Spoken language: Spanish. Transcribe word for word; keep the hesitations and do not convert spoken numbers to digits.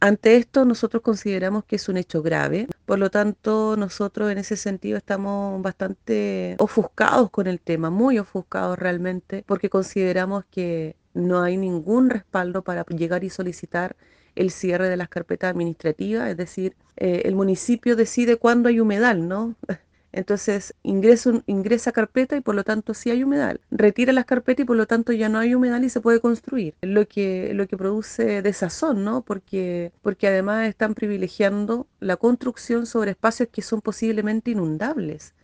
Ante esto, nosotros consideramos que es un hecho grave, por lo tanto, nosotros en ese sentido estamos bastante ofuscados con el tema, muy ofuscados realmente, porque consideramos que no hay ningún respaldo para llegar y solicitar el cierre de las carpetas administrativas, es decir, eh, el municipio decide cuándo hay humedal, ¿no? Entonces ingresa, un- ingresa carpeta y por lo tanto sí hay humedal. Retira las carpetas y por lo tanto ya no hay humedal y se puede construir. Lo que, lo que produce desazón, ¿no? Porque, porque además están privilegiando la construcción sobre espacios que son posiblemente inundables.